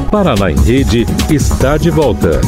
Paraná em Rede está de volta.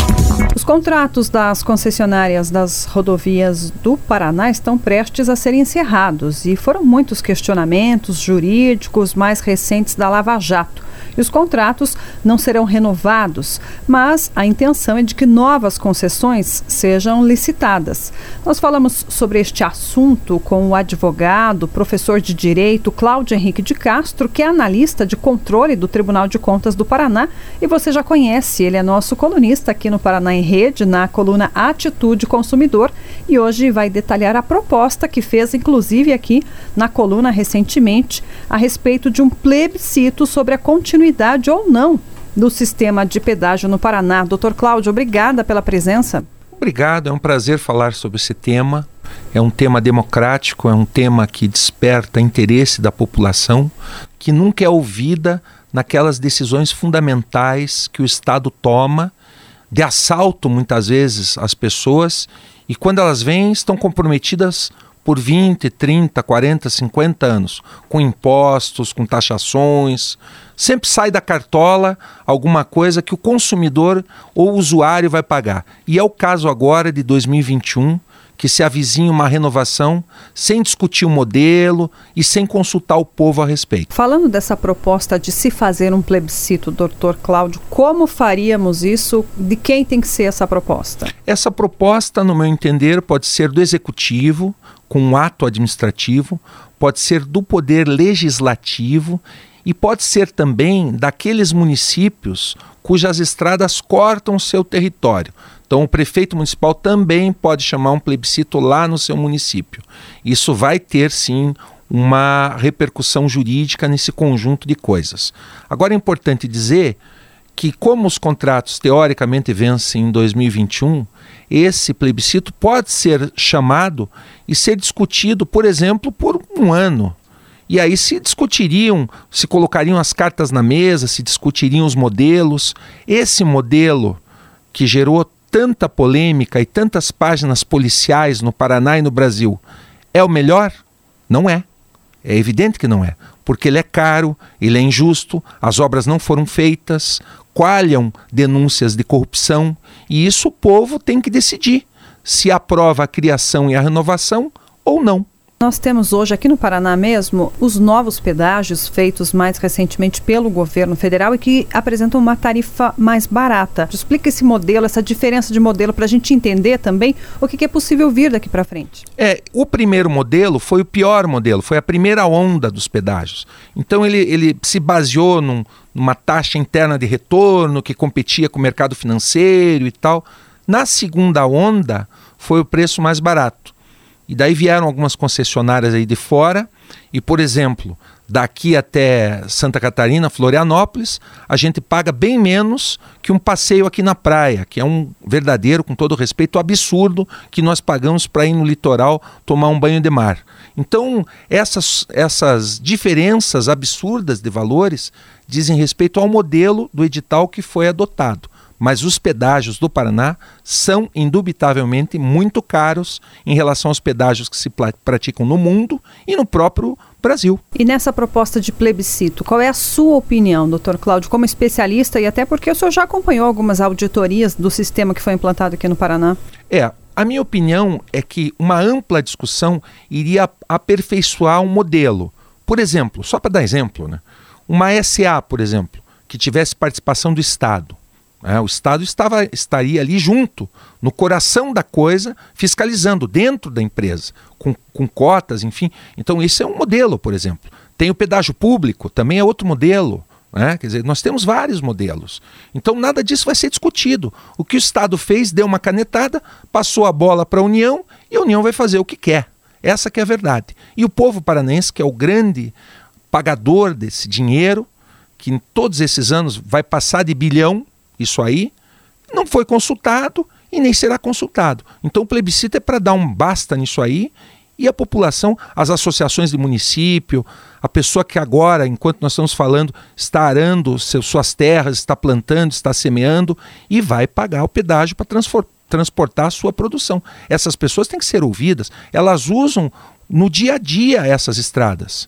Os contratos das concessionárias das rodovias do Paraná estão prestes a serem encerrados e foram muitos questionamentos jurídicos mais recentes da Lava Jato. E os contratos não serão renovados, mas a intenção é de que novas concessões sejam licitadas. Nós falamos sobre este assunto com o advogado, professor de Direito, Cláudio Henrique de Castro, que é analista de controle do Tribunal de Contas do Paraná. E você já conhece, ele é nosso colunista aqui no Paraná em Rede, na coluna Atitude Consumidor. E hoje vai detalhar a proposta que fez, inclusive aqui na coluna recentemente, a respeito de um plebiscito sobre a continuidade ou não do sistema de pedágio no Paraná. Doutor Cláudio, obrigada pela presença. Obrigado, é um prazer falar sobre esse tema. É um tema democrático, é um tema que desperta interesse da população, que nunca é ouvida naquelas decisões fundamentais que o Estado toma, de assalto muitas vezes às pessoas, e quando elas vêm estão comprometidas por 20, 30, 40, 50 anos, com impostos, com taxações. Sempre sai da cartola alguma coisa que o consumidor ou o usuário vai pagar. E é o caso agora de 2021, que se avizinha uma renovação sem discutir o modelo e sem consultar o povo a respeito. Falando dessa proposta de se fazer um plebiscito, doutor Cláudio, como faríamos isso? De quem tem que ser essa proposta? Essa proposta, no meu entender, pode ser do Executivo, com um ato administrativo, pode ser do Poder Legislativo e pode ser também daqueles municípios cujas estradas cortam o seu território. Então o prefeito municipal também pode chamar um plebiscito lá no seu município. Isso vai ter sim uma repercussão jurídica nesse conjunto de coisas. Agora é importante dizer que, como os contratos teoricamente vencem em 2021, esse plebiscito pode ser chamado e ser discutido, por exemplo, por um ano. E aí se colocariam as cartas na mesa, se discutiriam os modelos. Esse modelo que gerou tanta polêmica e tantas páginas policiais no Paraná e no Brasil, é o melhor? Não é. É evidente que não é. Porque ele é caro, ele é injusto, as obras não foram feitas, coalham denúncias de corrupção, e isso o povo tem que decidir se aprova a criação e a renovação ou não. Nós temos hoje aqui no Paraná mesmo os novos pedágios feitos mais recentemente pelo governo federal e que apresentam uma tarifa mais barata. Explica esse modelo, essa diferença de modelo para a gente entender também o que é possível vir daqui para frente. O primeiro modelo foi o pior modelo, foi a primeira onda dos pedágios. Então ele se baseou numa taxa interna de retorno que competia com o mercado financeiro e tal. Na segunda onda foi o preço mais barato. E daí vieram algumas concessionárias aí de fora e, por exemplo, daqui até Santa Catarina, Florianópolis, a gente paga bem menos que um passeio aqui na praia, que é um verdadeiro, com todo respeito, absurdo que nós pagamos para ir no litoral tomar um banho de mar. Então, essas diferenças absurdas de valores dizem respeito ao modelo do edital que foi adotado. Mas os pedágios do Paraná são indubitavelmente muito caros em relação aos pedágios que se praticam no mundo e no próprio Brasil. E nessa proposta de plebiscito, qual é a sua opinião, doutor Cláudio, como especialista, e até porque o senhor já acompanhou algumas auditorias do sistema que foi implantado aqui no Paraná? A minha opinião é que uma ampla discussão iria aperfeiçoar um modelo. Por exemplo, só para dar exemplo, uma SA, por exemplo, que tivesse participação do Estado. O Estado estaria ali junto, no coração da coisa, fiscalizando dentro da empresa, com cotas, enfim. Então esse é um modelo, por exemplo. Tem o pedágio público, também é outro modelo. Quer dizer, nós temos vários modelos. Então nada disso vai ser discutido. O que o Estado fez, deu uma canetada, passou a bola para a União e a União vai fazer o que quer. Essa que é a verdade. E o povo paranaense, que é o grande pagador desse dinheiro, que em todos esses anos vai passar de bilhão, isso aí, não foi consultado e nem será consultado. Então o plebiscito é para dar um basta nisso aí e a população, as associações de município, a pessoa que agora, enquanto nós estamos falando, está arando suas terras, está plantando, está semeando e vai pagar o pedágio para transportar a sua produção. Essas pessoas têm que ser ouvidas, elas usam no dia a dia essas estradas.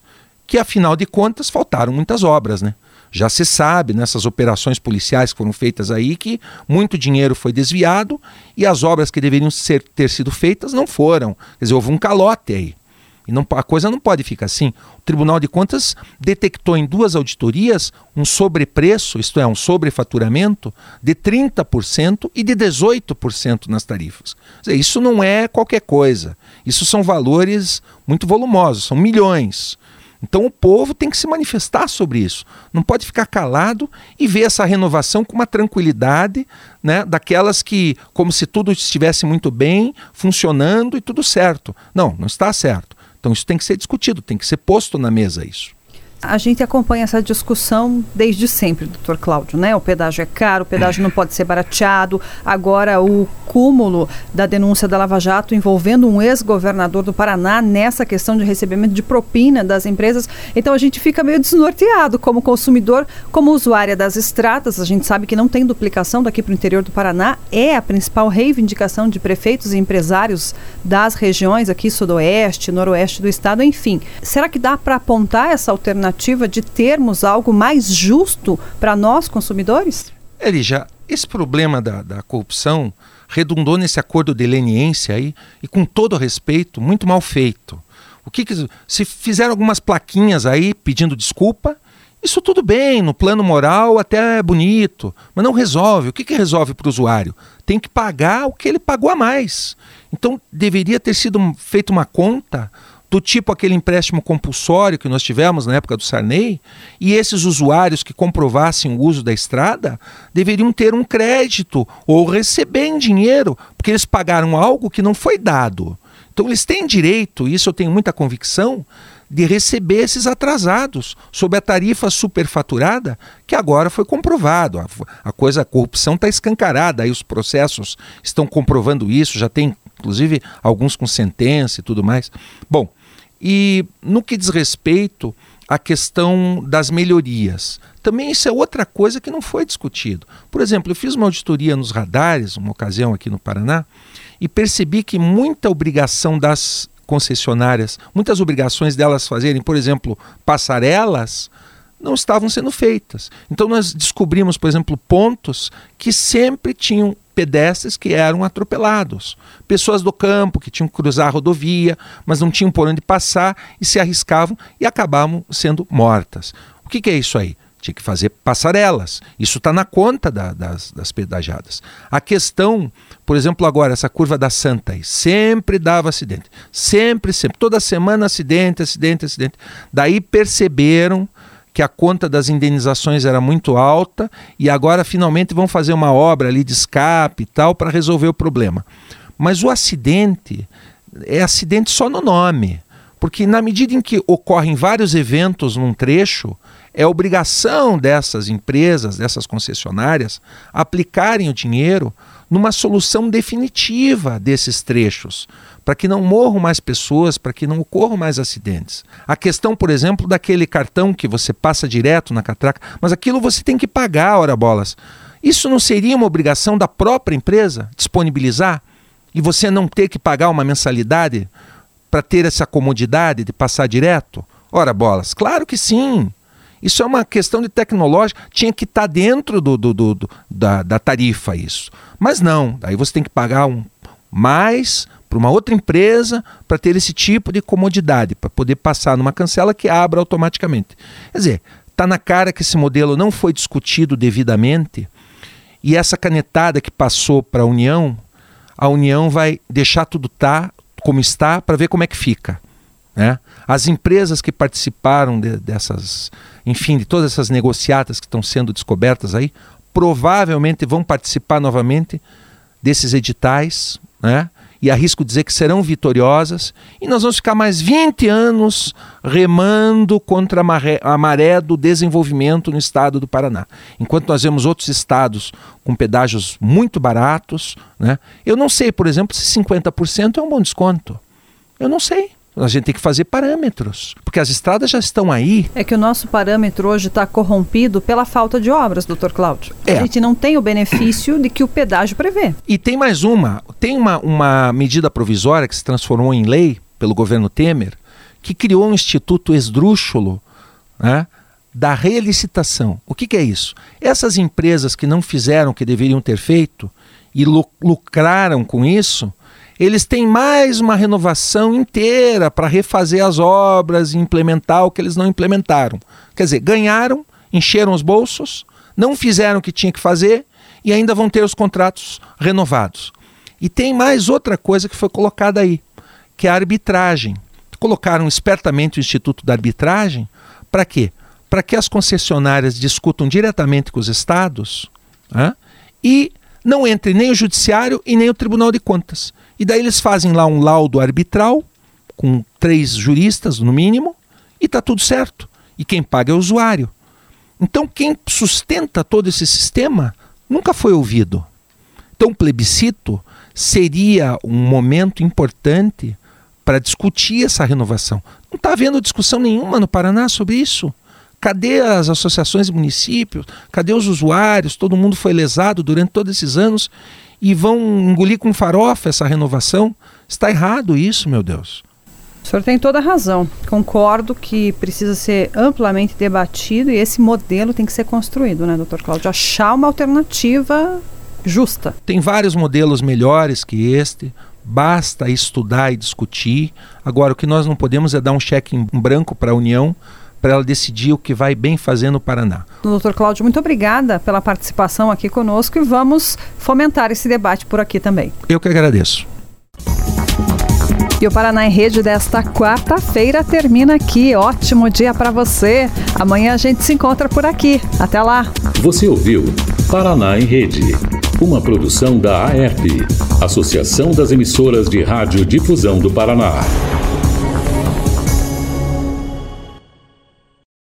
que afinal de contas faltaram muitas obras, né? Já se sabe nessas operações policiais que foram feitas aí que muito dinheiro foi desviado e as obras que deveriam ter sido feitas não foram. Quer dizer, houve um calote aí. E a coisa não pode ficar assim. O Tribunal de Contas detectou em 2 auditorias um sobrepreço, isto é, um sobrefaturamento de 30% e de 18% nas tarifas. Quer dizer, isso não é qualquer coisa. Isso são valores muito volumosos, são milhões. Então o povo tem que se manifestar sobre isso. Não pode ficar calado e ver essa renovação com uma tranquilidade, né, daquelas que, como se tudo estivesse muito bem, funcionando e tudo certo. Não, não está certo. Então isso tem que ser discutido, tem que ser posto na mesa isso. A gente acompanha essa discussão desde sempre, doutor Cláudio, né? O pedágio é caro, o pedágio não pode ser barateado. Agora, o cúmulo da denúncia da Lava Jato envolvendo um ex-governador do Paraná nessa questão de recebimento de propina das empresas. Então, a gente fica meio desnorteado como consumidor, como usuária das estradas. A gente sabe que não tem duplicação daqui para o interior do Paraná. É a principal reivindicação de prefeitos e empresários das regiões aqui, sudoeste, noroeste do estado, enfim. Será que dá para apontar essa alternativa de termos algo mais justo para nós, consumidores? Lígia, esse problema da corrupção redundou nesse acordo de leniência aí, e com todo respeito, muito mal feito. Se fizeram algumas plaquinhas aí pedindo desculpa, isso tudo bem, no plano moral até é bonito, mas não resolve. O que resolve para o usuário? Tem que pagar o que ele pagou a mais. Então deveria ter sido feita uma conta do tipo aquele empréstimo compulsório que nós tivemos na época do Sarney, e esses usuários que comprovassem o uso da estrada deveriam ter um crédito ou receber em dinheiro, porque eles pagaram algo que não foi dado. Então eles têm direito, isso eu tenho muita convicção, de receber esses atrasados sob a tarifa superfaturada que agora foi comprovado. A corrupção está escancarada, aí os processos estão comprovando isso, já tem inclusive alguns com sentença e tudo mais. Bom, e no que diz respeito à questão das melhorias, também isso é outra coisa que não foi discutido. Por exemplo, eu fiz uma auditoria nos radares, uma ocasião aqui no Paraná, e percebi que muita obrigação das concessionárias, muitas obrigações delas fazerem, por exemplo, passarelas, não estavam sendo feitas. Então nós descobrimos, por exemplo, pontos que sempre tinham pedestres que eram atropelados. Pessoas do campo que tinham que cruzar a rodovia, mas não tinham por onde passar e se arriscavam e acabavam sendo mortas. O que é isso aí? Tinha que fazer passarelas. Isso está na conta das pedagiadas. A questão, por exemplo, agora, essa curva da Santa aí, sempre dava acidente. Sempre. Toda semana acidente. Daí perceberam que a conta das indenizações era muito alta e agora finalmente vão fazer uma obra ali de escape e tal para resolver o problema. Mas o acidente é acidente só no nome, porque na medida em que ocorrem vários eventos num trecho, é obrigação dessas empresas, dessas concessionárias, aplicarem o dinheiro numa solução definitiva desses trechos, para que não morram mais pessoas, para que não ocorram mais acidentes. A questão, por exemplo, daquele cartão que você passa direto na catraca, mas aquilo você tem que pagar, ora bolas. Isso não seria uma obrigação da própria empresa disponibilizar e você não ter que pagar uma mensalidade para ter essa comodidade de passar direto? Ora bolas, claro que sim. Isso é uma questão de tecnológica, tinha que estar dentro da tarifa isso. Mas não, aí você tem que pagar mais para uma outra empresa para ter esse tipo de comodidade, para poder passar numa cancela que abra automaticamente. Quer dizer, está na cara que esse modelo não foi discutido devidamente e essa canetada que passou para a União vai deixar tudo como está para ver como é que fica. Né? As empresas que participaram dessas, enfim, de todas essas negociatas que estão sendo descobertas aí, provavelmente vão participar novamente desses editais, né? E arrisco dizer que serão vitoriosas, e nós vamos ficar mais 20 anos remando contra a maré do desenvolvimento no estado do Paraná. Enquanto nós vemos outros estados com pedágios muito baratos, né? Eu não sei, por exemplo, se 50% é um bom desconto. Eu não sei. A gente tem que fazer parâmetros, porque as estradas já estão aí. É que o nosso parâmetro hoje está corrompido pela falta de obras, doutor Cláudio. A gente não tem o benefício de que o pedágio prevê. E tem mais uma medida provisória que se transformou em lei pelo governo Temer, que criou um instituto esdrúxulo, né, da relicitação. O que é isso? Essas empresas que não fizeram o que deveriam ter feito e lucraram com isso, eles têm mais uma renovação inteira para refazer as obras e implementar o que eles não implementaram. Quer dizer, ganharam, encheram os bolsos, não fizeram o que tinha que fazer e ainda vão ter os contratos renovados. E tem mais outra coisa que foi colocada aí, que é a arbitragem. Colocaram espertamente o Instituto da Arbitragem para quê? Para que as concessionárias discutam diretamente com os estados, né, e não entre nem o Judiciário e nem o Tribunal de Contas. E daí eles fazem lá um laudo arbitral, com 3 juristas no mínimo, e está tudo certo. E quem paga é o usuário. Então quem sustenta todo esse sistema nunca foi ouvido. Então o plebiscito seria um momento importante para discutir essa renovação. Não está havendo discussão nenhuma no Paraná sobre isso. Cadê as associações de municípios? Cadê os usuários? Todo mundo foi lesado durante todos esses anos e vão engolir com farofa essa renovação? Está errado isso, meu Deus. O senhor tem toda a razão. Concordo que precisa ser amplamente debatido e esse modelo tem que ser construído, né, doutor Cláudio? Achar uma alternativa justa. Tem vários modelos melhores que este, basta estudar e discutir. Agora, o que nós não podemos é dar um cheque em branco para a União, para ela decidir o que vai bem fazer no Paraná. Doutor Cláudio, muito obrigada pela participação aqui conosco e vamos fomentar esse debate por aqui também. Eu que agradeço. E o Paraná em Rede desta quarta-feira termina aqui. Ótimo dia para você. Amanhã a gente se encontra por aqui. Até lá. Você ouviu Paraná em Rede, uma produção da AERP, Associação das Emissoras de Rádio Difusão do Paraná.